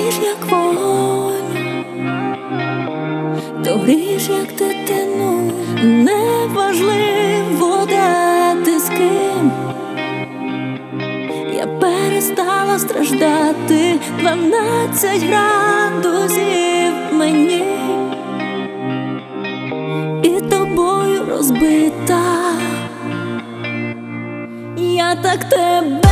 гориш, як вогонь, то грієш, як дитину. Неважливо, де ти з ким. Я перестала страждати. 12 градусів мені, і тобою розбита. Я так тебе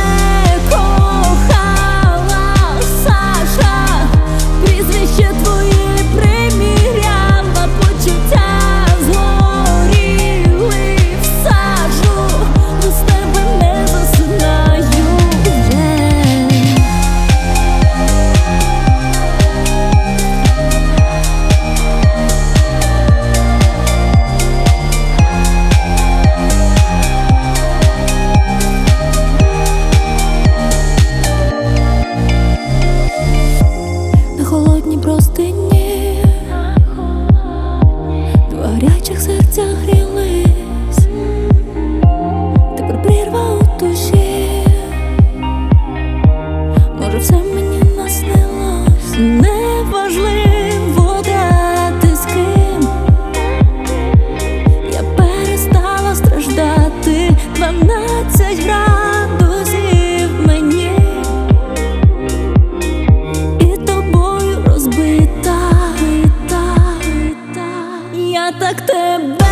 кохала, Саша, прізвище твоє приміряла, почуття згоріли в сажу, без тебе не засинаю вже. Простині, два гарячих серця грілись, тепер прірва у душі. Може, все мені наснилось. Неважливо, де ти з ким. Я перестала страждати. 12 градусів мені, я так тебе